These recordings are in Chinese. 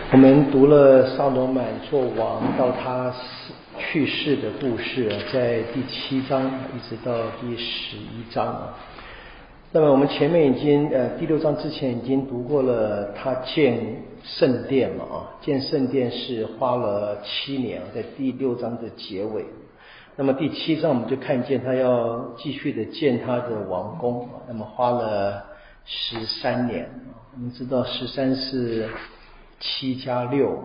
我们读了萨罗满做王到他去世的故事，在第7章一直到第11章。那么我们前面已经第6章之前已经读过了他建圣殿嘛，建圣殿是花了7年，在第6章的结尾。那么第7章我们就看见他要继续的建他的王宫，那么花了13年。我们知道13是7加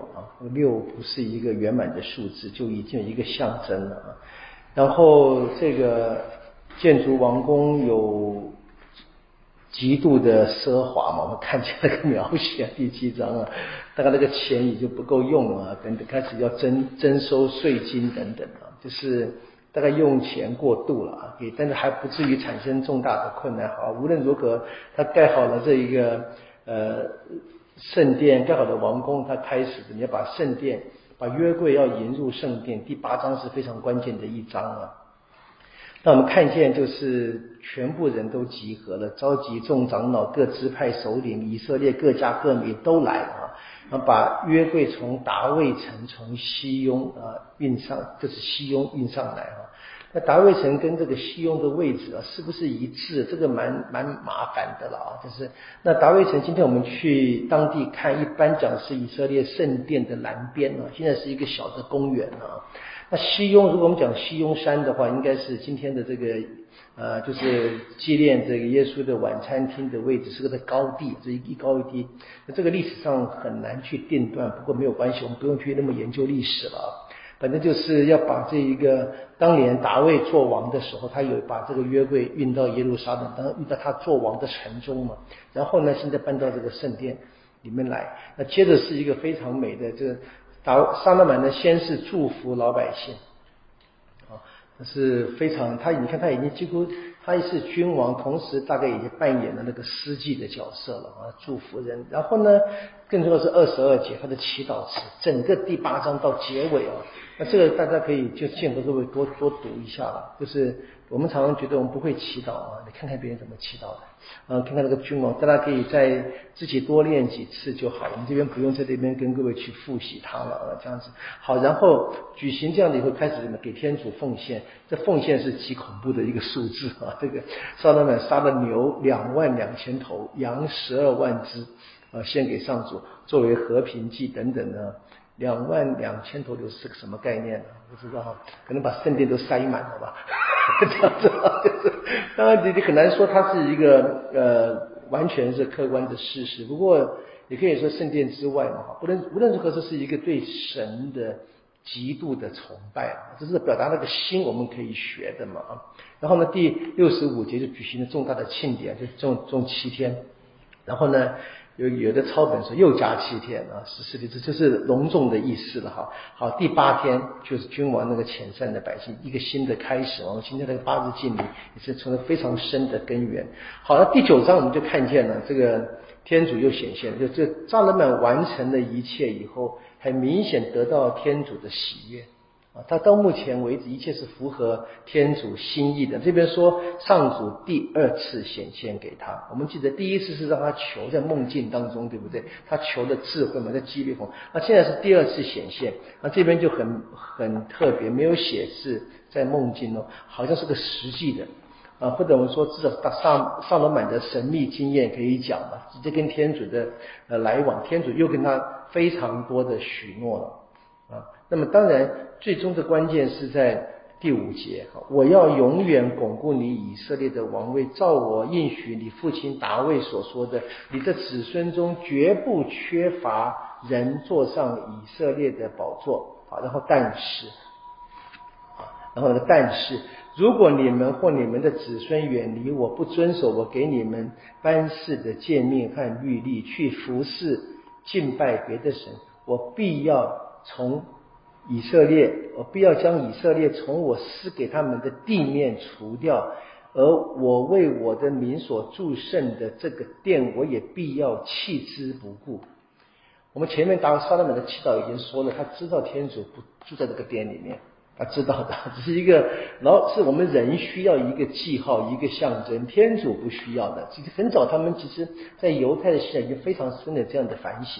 66不是一个圆满的数字，就已经有一个象征了。然后这个建筑王宫有极度的奢华嘛，我们看见那个描写第7章大概那个钱也就不够用了，等等开始要征收税金等等就是大概用钱过度了但是还不至于产生重大的困难。好，无论如何，他盖好了这一个圣殿，盖好了王宫，他开始你要把圣殿把约柜要引入圣殿，第8章是非常关键的一章那我们看见就是全部人都集合了，召集众长老、各支派首领、以色列各家各民都来了然后把约柜从达味城从西雍运上，就是西雍运上来那达味城跟这个西雍的位置是不是一致？这个蛮麻烦的了就是那达味城，今天我们去当地看，一般讲是以色列圣殿的南边现在是一个小的公园那西雍，如果我们讲西雍山的话，应该是今天的这个就是纪念这个耶稣的晚餐厅的位置，是个高地，这一高一低。那这个历史上很难去定断，不过没有关系，我们不用去那么研究历史了。反正就是要把这一个当年达味做王的时候，他有把这个约柜运到耶路撒冷，当然运到他做王的城中嘛。然后呢，现在搬到这个圣殿里面来。那接着是一个非常美的这个撒勒满呢，先是祝福老百姓是非常，你看他已经几乎他是君王，同时大概已经扮演了那个司祭的角色了祝福人。然后呢，更重要的是22节他的祈祷词，整个第8章到结尾那这个大家可以就见得各位多读一下了。就是我们常常觉得我们不会祈祷你看看别人怎么祈祷的看看那个君王，大家可以在自己多练几次就好了。我们这边不用在这边跟各位去复习它了这样子。好，然后举行这样的以后，开始给天主奉献。这奉献是极恐怖的一个数字这个撒勒满杀了牛22000头，羊12万只献给上主作为和平祭等等22000头牛是个什么概念不知道可能把圣殿都塞满了吧这样子当然你很难说它是一个完全是客观的事实，不过也可以说圣殿之外无论如何，这是一个对神的极度的崇拜这是表达那个心，我们可以学的嘛然后呢，第65节就举行了重大的庆典，就种7天。然后呢，有的抄本说又加7天14天，这就是隆重的意思了好，第8天就是君王那个遣散的百姓一个新的开始我们今天那个8日敬礼也是从非常深的根源。好了，第9章我们就看见了这个天主又显现，就这撒勒满完成了一切以后，很明显得到天主的喜悦他到目前为止一切是符合天主心意的。这边说上主第2次显现给他，我们记得第1次是让他求在梦境当中，对不对？他求的智慧嘛，在激烈风。那现在是第2次显现，那这边就很特别，没有写是在梦境好像是个实际的或者我们说至少撒罗满的神秘经验可以讲吧，直接跟天主的来往，天主又跟他非常多的许诺了那么当然最终的关键是在第5节，我要永远巩固你以色列的王位，照我应许你父亲达味所说的，你的子孙中绝不缺乏人坐上以色列的宝座然后但是如果你们或你们的子孙远离我，不遵守我给你们颁示的诫命和律例，去服侍敬拜别的神，我必要将以色列从我施给他们的地面除掉，而我为我的名所祝圣的这个殿，我也必要弃之不顾。我们前面撒勒满的祈祷已经说了，他知道天主不住在这个殿里面，他知道的，只是一个，然后是我们人需要一个记号，一个象征，天主不需要的。其实很早他们其实在犹太的信仰已经非常深的这样的反省。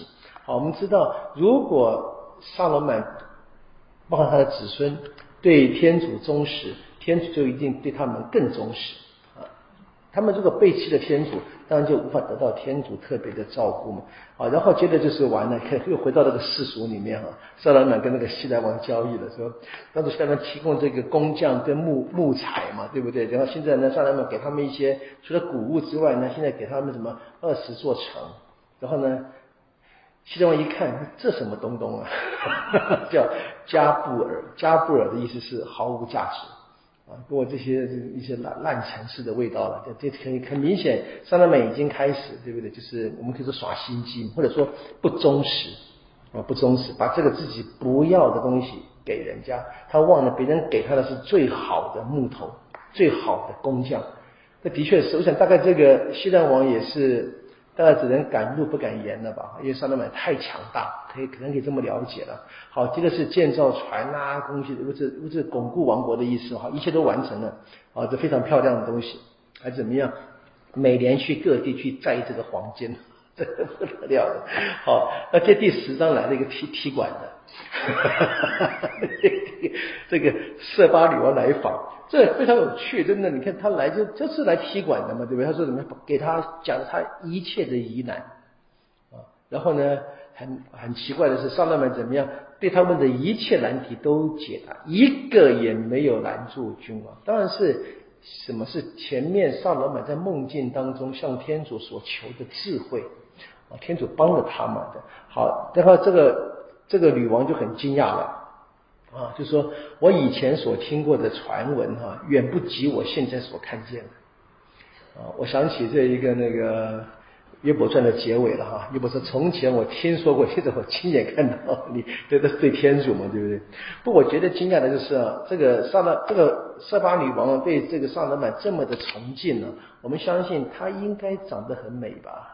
好，我们知道，如果萨罗曼包括他的子孙对天主忠实，天主就一定对他们更忠实啊。他们如果背弃了天主，当然就无法得到天主特别的照顾嘛。啊，然后接着就是完了，又回到那个世俗里面哈。萨罗曼跟那个西莱王交易了，说当时西莱王提供这个工匠跟木材嘛，对不对？然后现在呢，萨罗曼给他们一些除了谷物之外呢，现在给他们什么20座城，然后呢。西莱王一看，这什么东东啊？叫加布尔，加布尔的意思是毫无价值啊，跟我这些一些烂城市的味道了。这很明显，萨勒曼已经开始，对不对？就是我们可以说耍心机，或者说不忠实啊，不忠实，把这个自己不要的东西给人家，他忘了别人给他的是最好的木头，最好的工匠。这的确是，我想大概这个西莱王也是。大概只能敢怒不敢言了吧，因为萨勒曼太强大，可能可以这么了解了。好，接着是建造船啊，东西物质巩固王国的意思哈，一切都完成了啊，这非常漂亮的东西，还怎么样？每年去各地去摘这个黄金，这个不得了了。好，那这第10章来了一个踢馆的，这个色巴女王来访。这非常有趣，真的，你看他来就是来踢馆的嘛，对不对？他说怎么样，给他讲他一切的疑难啊，然后呢，很奇怪的是，萨勒曼怎么样，对他们的一切难题都解答，一个也没有拦住君王。当然是什么是前面萨勒曼在梦境当中向天主所求的智慧啊，天主帮了他们的。好，然后这个女王就很惊讶了。啊，就说我以前所听过的传闻哈，远不及我现在所看见的。啊，我想起这一个那个约伯传的结尾了哈。约伯说：“从前我听说过，现在我亲眼看到。”你对天主嘛，对不对？不，我觉得惊讶的就是啊，这个色巴女王对这个萨勒曼这么的崇敬呢，我们相信她应该长得很美吧。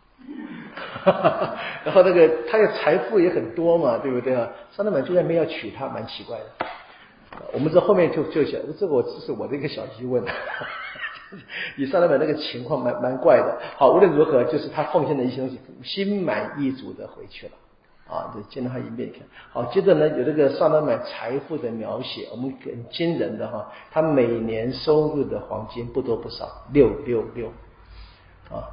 然后他的财富也很多嘛，对不对啊？萨勒曼居然没有娶她，蛮奇怪的。我们这后面就想，这是我的一个小疑问。以萨勒曼那个情况蛮怪的。好，无论如何，就是他奉献的一些东西，心满意足的回去了。啊，就见到他一面看。好，接着呢，有这个萨勒曼财富的描写，我们很惊人的哈，他每年收入的黄金不多不少，666。啊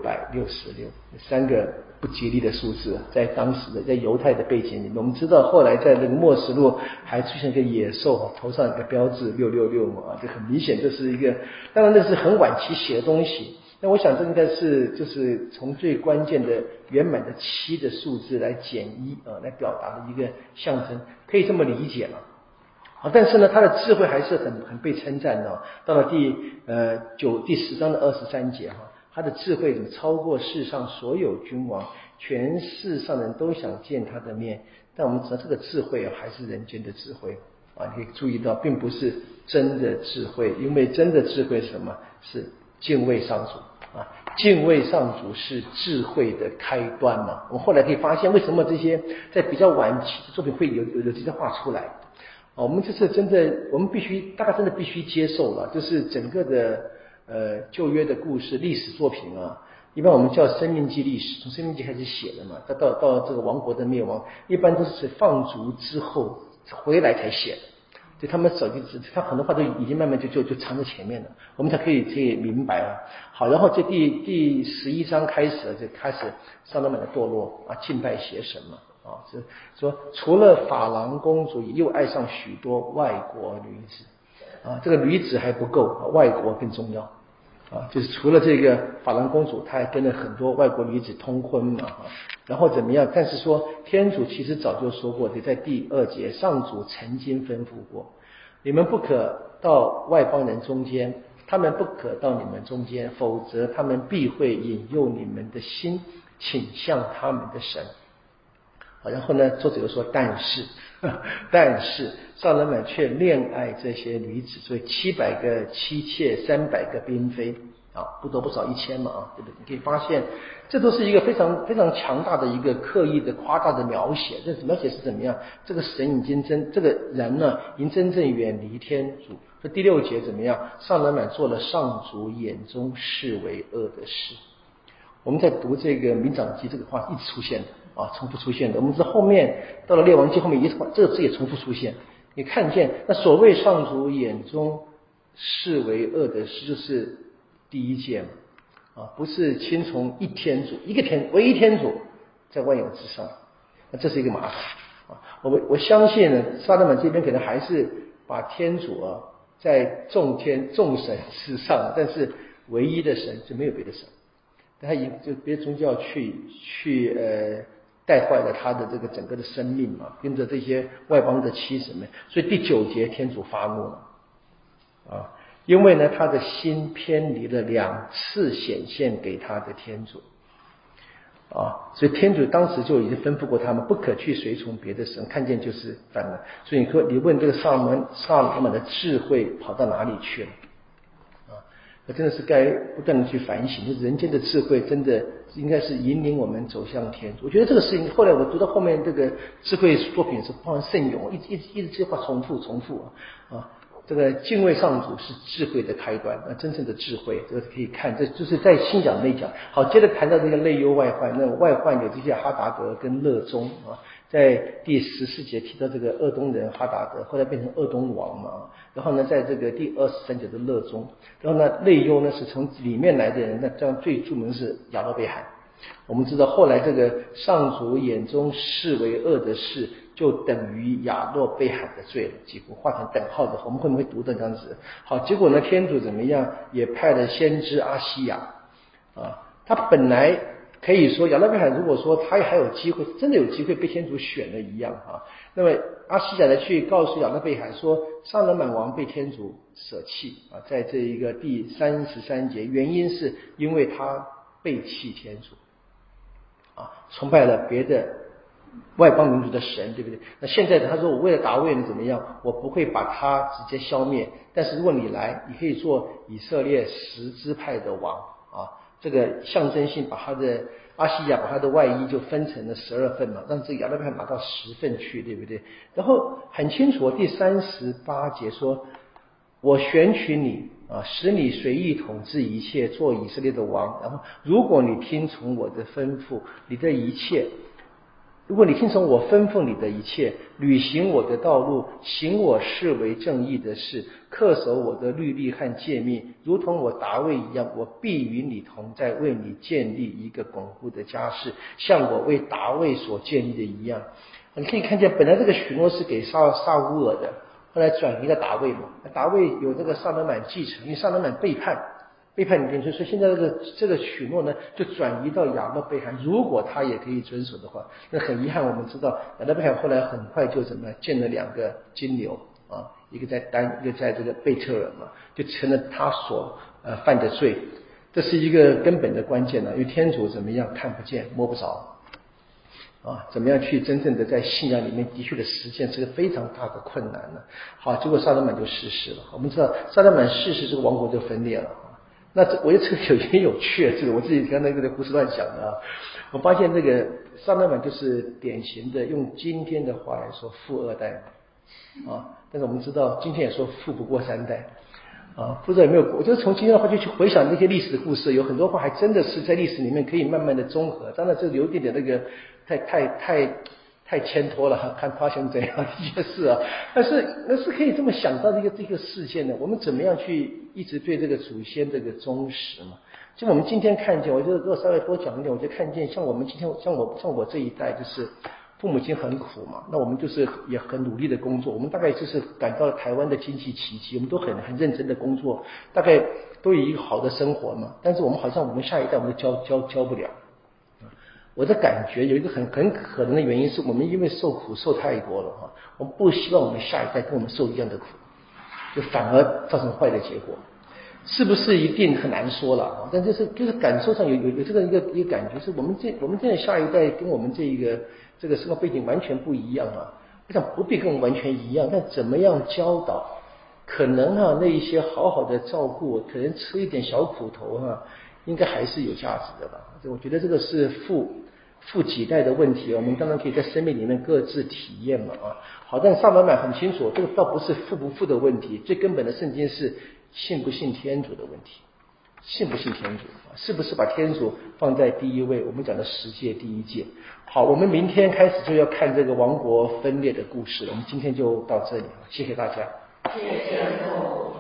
，666，3个不吉利的数字，在当时的在犹太的背景里面，我们知道后来在那个末世录还出现一个野兽头上一个标志666嘛，这很明显这是一个，当然那是很晚期写的东西，那我想这应该是就是从最关键的圆满的7的数字来减1啊，来表达的一个象征，可以这么理解嘛。啊，但是呢，他的智慧还是很被称赞的。到了第10章的23节哈。他的智慧怎么超过世上所有君王，全世上人都想见他的面。但我们知道这个智慧啊，还是人间的智慧啊。你可以注意到，并不是真的智慧，因为真的智慧是什么？是敬畏上主啊！敬畏上主是智慧的开端嘛。我们后来可以发现，为什么这些在比较晚期的作品会有这些话出来？我们这是真的，我们大概真的必须接受了，就是整个的。旧约的故事、历史作品啊，一般我们叫生命记历史，从生命记开始写的嘛，到这个王国的灭亡，一般都是放逐之后回来才写的。就他们他很多话都已经慢慢就藏在前面了，我们才可以明白了。好，然后这第11章开始了，就开始萨勒曼的堕落啊，敬拜邪神嘛啊，是说除了法郎公主，又爱上许多外国女子啊，这个女子还不够，外国更重要。啊，就是除了这个法兰公主，她还跟了很多外国女子通婚嘛，然后怎么样？但是说天主其实早就说过的，在第2节，上主曾经吩咐过，你们不可到外邦人中间，他们不可到你们中间，否则他们必会引诱你们的心倾向他们的神。然后呢，作者又说，但是萨勒曼却恋爱这些女子，所以700个妻妾，300个嫔妃啊，不多不少1000嘛啊，对不对？你可以发现，这都是一个非常非常强大的一个刻意的夸大的描写。这描写是怎么样？这个神已经这个人呢，已经真正远离天主。这第6节怎么样？萨勒曼做了上主眼中视为恶的事。我们在读这个民长记这个话一直出现的重复出现的。我们知道后面到了列王记后面这个字也重复出现，你看见那所谓上主眼中视为恶的事，就是第一诫嘛，不是亲从一天主，唯一天主在万有之上，那这是一个麻烦我相信呢，撒勒满这边可能还是把天主在众神之上，但是唯一的神就没有别的神，他已经就别的宗教去带坏了他的这个整个的生命嘛，跟着这些外邦的七神们，所以第9节天主发怒了因为呢他的心偏离了2次显现给他的天主所以天主当时就已经吩咐过他们不可去随从别的神，看见就是犯了。所以你问这个萨勒满的智慧跑到哪里去了那真的是该不断的去反省，就是人间的智慧真的应该是引领我们走向天主。我觉得这个事情后来我读到后面这个智慧作品是包含圣咏，一直这句话重复这个敬畏上主是智慧的开端，真正的智慧，这个可以看，这就是在信讲内讲。好，接着谈到这个内忧外患，那外患有这些哈达德跟勒中在第14节提到这个鄂东人哈达德，后来变成鄂东王嘛，然后呢，在这个第23节的勒中，然后呢，内忧呢是从里面来的人，那这样最著名是亚勒贝海。我们知道后来这个上主眼中视为恶的事，就等于亚勒贝海的罪了，几乎画成等号的。我们会不会读的这样子？好，结果呢，天主怎么样？也派了先知阿西亚他本来可以说亚勒贝海如果说他还有机会，真的有机会被天主选了一样那么阿西亚呢去告诉亚勒贝海说，萨勒满王被天主舍弃在这一个第33节，原因是因为他背弃天主崇拜了别的外邦民族的神，对不对？那现在他说我为了达味呢怎么样，我不会把他直接消灭，但是如果你来，你可以做以色列10支派的王这个象征性把他的阿西亚把他的外衣就分成了12份嘛，让这个亚勒贝海拿到10份去，对不对？然后很清楚第38节说，我选取你使你随意统治一切，做以色列的王。然后如果你听从我的吩咐，你的一切，如果你听从我吩咐你的一切，履行我的道路，行我视为正义的事，恪守我的律例和诫命，如同我达味一样，我必与你同在，为你建立一个巩固的家室，像我为达味所建立的一样。你可以看见本来这个许诺是给萨乌尔的，后来转移了达味嘛，达味有这个萨勒满继承，因为萨勒满背叛你天主，所以现在这个许诺呢就转移到亚勒贝海，如果他也可以遵守的话，那很遗憾我们知道亚勒贝海后来很快就怎么建了2个金牛一个在丹，一个在这个贝特尔嘛，就成了他所犯的罪。这是一个根本的关键因为天主怎么样看不见摸不着怎么样去真正的在信仰里面的确的实践是个非常大的困难呢？好，结果萨勒满就逝世了。我们知道萨勒满逝世，这个王国就分裂了那我觉得这个也有趣，这个我自己刚才这个胡思乱想的我发现这个萨勒满就是典型的用今天的话来说富2代但是我们知道今天也说富不过3代不知道有没有，我就从今天的话就去回想那些历史的故事，有很多话还真的是在历史里面可以慢慢的综合。当然这有点那个太牵拖了看发生怎样的一些事但是那是可以这么想到这个事件的，我们怎么样去一直对这个祖先这个忠实嘛？就我们今天看见，我觉得如果稍微多讲一点，我就看见像我们今天像我这一代就是父母亲很苦嘛，那我们就是也很努力的工作，我们大概就是感到台湾的经济奇迹，我们都很认真的工作，大概都有一个好的生活嘛，但是我们好像我们下一代我们都教不了。我的感觉有一个很可能的原因是我们因为受苦受太多了我们不希望我们下一代跟我们受一样的苦，就反而造成坏的结果。是不是一定很难说了但就是感受上有这个一个感觉，是我们这的下一代跟我们这个生活背景完全不一样我想不必跟我们完全一样，但怎么样教导，可能那一些好好的照顾，可能吃一点小苦头应该还是有价值的吧。我觉得这个是父几代的问题，我们当然可以在生命里面各自体验嘛好，但萨勒满很清楚，这个倒不是富不富的问题，最根本的圣经是信不信天主的问题信不信天主啊？是不是把天主放在第一位？我们讲的十诫第一诫。好，我们明天开始就要看这个王国分裂的故事了。我们今天就到这里，谢谢大家。 谢谢父。